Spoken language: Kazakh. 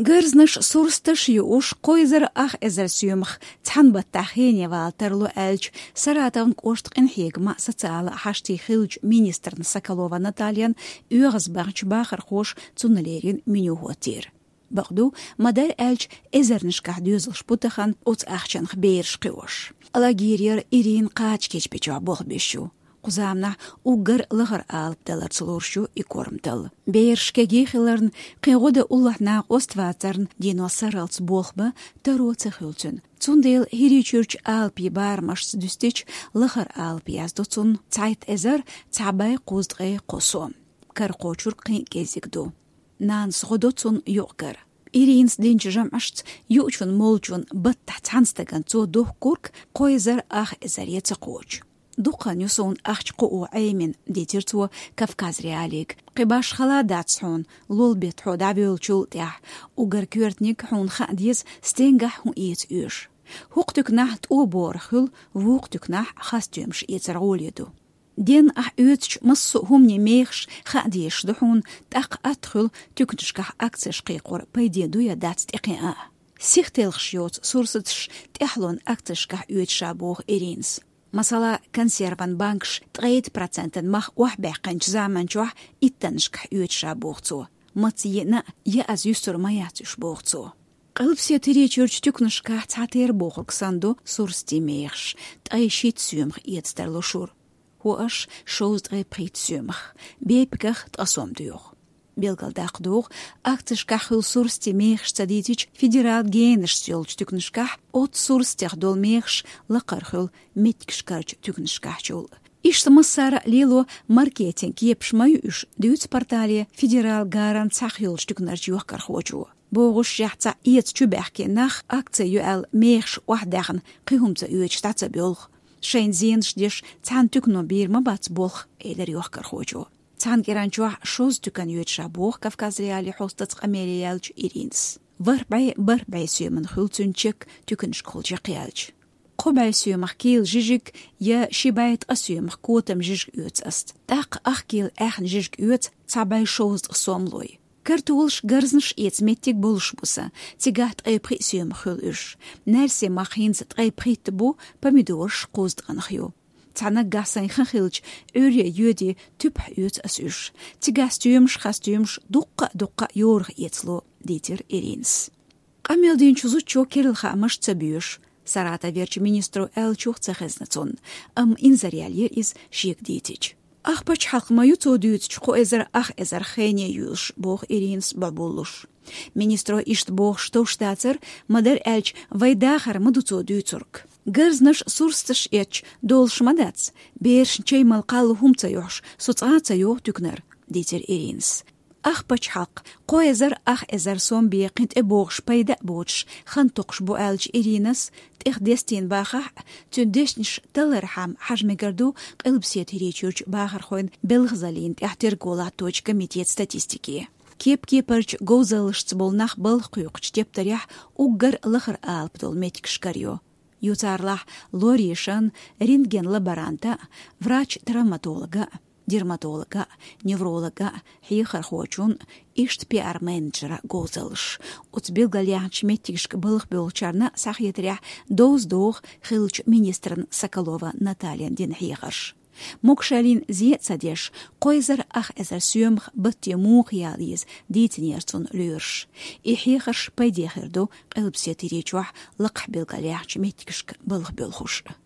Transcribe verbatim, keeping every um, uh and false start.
Гырзнаш сурсташ юуш койзар ах эзер сюмх цхан баттахине валтерлу элч саратавн коштқин хегма социала хашти хилч министрн Соколова Натальян угаз бахч бахар хош цунлерин менюхотир. Багду мадар элч эзернишках дюзлш путахан оц ахчан хбейрш қиош. Алагирьер Ирин қач кечпеча бог бешу. Кузамна угар лыгар алып далар цулуршу и кормтал. Бейршкеги хиларн қиғода уллахна остватарн диносаралц болхба тароца хилчен. Цундел хиричурч алп ебармаш сдюстич лыгар алп яздуцун цайт эзер цабай қуздғай қосо. Карқочур қин кезигду. Нан сғодоцун юқгар. Иринс динч жамашт ючун молчун баттах цанстаган цо дух курк койзар ах эзер яцақоч. Дуқан юсон ахч қуу аймен детирцу Кавказ реалик. Қибаш хала датсхун, лул бет ху дабиул чул тях, угар кюртник хун хадиз стенгах хун иец юш. Хуқтук нахт у борхыл, вуқтук нах хастюмш иец ролиду. Ден ах юцч массу хумни мейхш хадиеш духун, так атхыл тюкншках акцеш қиқор пайдеду я датст иқиа. Сихтелхш юц сурсытш тяхлон акцешках юцша бог Иринс. Масала консерван банкш трейд процентен мах уахбэкэнч заманчуах иттэншках юцша богцу. Мацьена я аз юстур маятюш богцу. Qalbsiya tirechurch tüknышках цатер бохурксанду сурстимейхш, тайшит сюмх иетстерлушур. Хуаш шоуздре прит сюмх, бейпгах трасомдух. Белгалдақдух, актышках хыл сурстимейхш цадитич федерал гейнш сёлч тükнышках, от сурстях долмейхш лақархыл меткшкарч тükнышках чул. Иштамассара лило маркетинг епшмаю үш дүйц портале федерал гаран цахюлч тükнарч юхкархочу. Богуш яхца иец чубахкенах акция юэл мейхш вахдахн қихумца юэч таца бёлх. Шейн зенш деш цан тükно бирма бац болх эйлер юхкархочу. Цан геранчуах шоз тükан юэчша бох Кавказ реали хостац америялч Иринс. Варбай барбай сүймін хулцунчик тükінш қолча қиялч. Қобай сүймах кейл жижик я шибайт асүймах котам жижг юэц аст. Так ах кейл ахн жижг юэц цабай шоз сомлой. Картулш гарзнш ец меттик болш буса, тигат айпри сүйм хыл үш. Нәрсе махинз айприт бу помидорш қоздған хью. Цана гасан хылч өре юди түп юц ас үш. Тигастюмш хастюмш дуққа-дуққа йорг ецло, дитер Иринс. Камелдин чузу чо керилха амаш цабюш. Сарата верч министру элчух цехезнацун. Ам инзариалер из шик дитич. Ах пач халқмаю цодуюц чху эзер ах эзер хэне юш бог Иринс бабулуш. Министро ишт бог что штацер мадар элч вайдахар маду цодуюцурк. Гырзнаш сурсташ эч долш мадац. Берш чей малқал хумца юш суцаца юх тюкнер, дитер Иринс. Ах пач халқ ко эзер ах эзер сон бейқинт э богш пайда боч хан тоқш бу элч Иринас тех дестин баха тюндешниш талархам хажмегарду қылбсет хиречурч бахар хойн белгзалин тяхтер гола точка комитет статистики. Кеп кепарч гоузалышц болнах балх күйқч тептарях уггар лахар алптол метикшкарьо. Ютарлах лоришан рентген лаборанта, врач-травматолога, дерматолога, невролога, хихархочун, ишт пиар-менеджера гоузалыш. Уцбил галянч метикшк балх бёлчарна сахьетрях доуздох хилч министрн Соколова Натальян дин хихарш. Мокшалин зе цадеш, койзар ах эзер сюмх бытте мух ялиз дитнерцун люрш. И хихарш пайдехерду, элбсет иречуах лакх билгалянч метикшк балх бёлхуш.